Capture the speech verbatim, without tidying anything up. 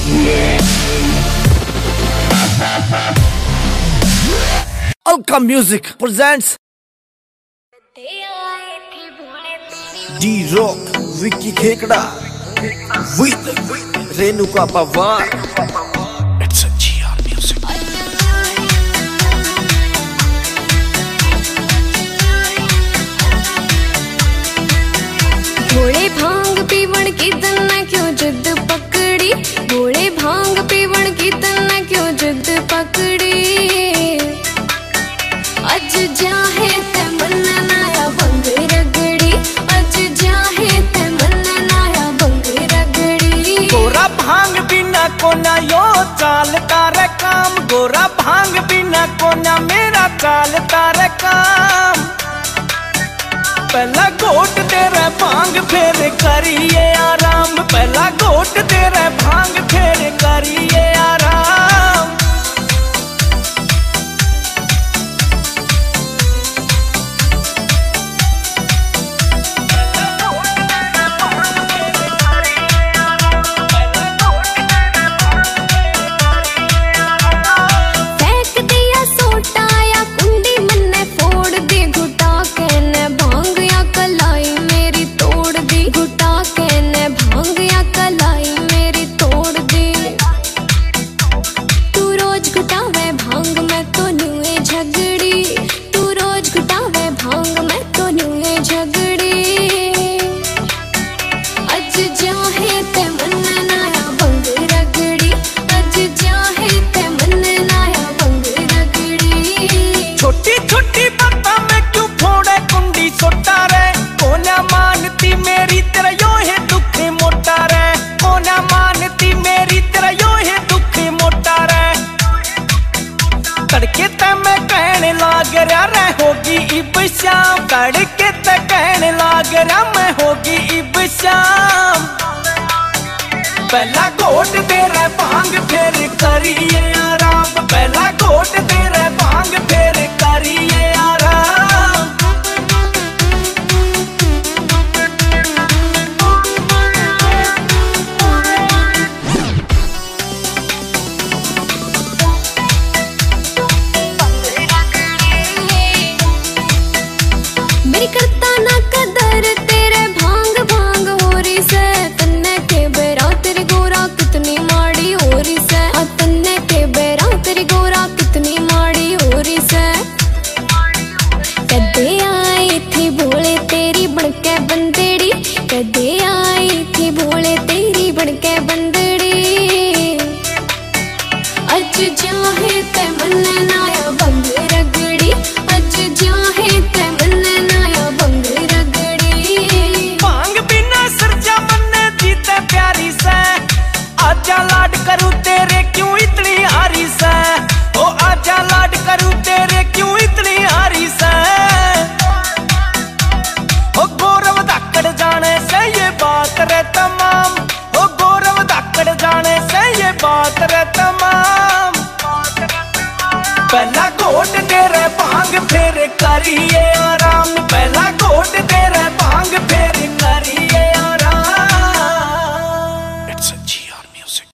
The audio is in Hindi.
Alka Music presents D-Rock, Vicky Khekda with Renuka Pawar. It's a G R Music. भोले भांग पीवण की तन्ना क्यों जिद पकड़ी, भोले भांग पीवण की तन्ना क्यों जिद पकड़ी। अज जाहे ते मन नाया भंग रगड़ी, अज जाहे ते मन नाया भंग रगड़ी। गोरा भांग बिना कोना यो चालता रे काम, गोरा भांग बिना कोना मेरा चालता रे काम। पहला घोट तेरा भांग फिर करिए आराम, पहला घोट तेरा भांग फिर करिए आराम। फेंक दिया सोटा या कुंडी मन्ने फोड़ दी, घुटा कहने भांग या कलाई मेरी तोड़ दी, घुटा कहने भांग या कलाई मेरी तोड़ दी। तू रोज घुटावे भांग मैं तो न्यूए झगड़ी, तू रोज घुटावे भांग मैं तो न्यूए झगड़ी। अज जाहे ते मन नाया भंग रगड़ी, अज जाहे ते मन नाया भंग रगड़ी। छोटी छोटी बातों में क्यों फोड़े कुंडी सोटा रे, कोना मानती मेरी तेरा यो है दुख मोटा रे, कोना मानती मेरी तेरा यो है दुख मोटा रे। तड़के ते मैं कहने लाग रहा रे होगी इब शाम, तड़के ते कहने लाग रहा मैं होगी इब शाम। पहला घोट तेरा भांग फिर करिए आराम, पहला घोट तेरा भांग फिर करिए आराम। मेरी करता ना कदर तेरे भांग भांग हो रही से, तन्ने के बेरा तेरे गोरा कितनी माड़ी हो रही से, आ तन्ने के बेरा तेरे गोरा कितनी माड़ी हो रही से। कदे आई थी भोले तेरी बनके बंदेड़ी, कदे आई थी भोले तेरी बनके बंदेड़ी। अज जाहे ते मन नाया भंग रगड़ी, अज जाहे ते मन नाया भंग रगड़ी। भांग बिना सरजा मन्ने जीते प्यारी से, आजा लाड करूं तेरे क्यों इतनी हारी से, ओ आजा लाड करूं तेरे क्यों इतनी हारी से। ओ गौरव धाकड़ जाने से ये बात रे तमाम, ओ गौरव धाकड़ जाने से ये बात रे तमाम। पहला घोट तेरे भांग फिर करिए आराम, पहला घोट तेरे भांग फिर करिए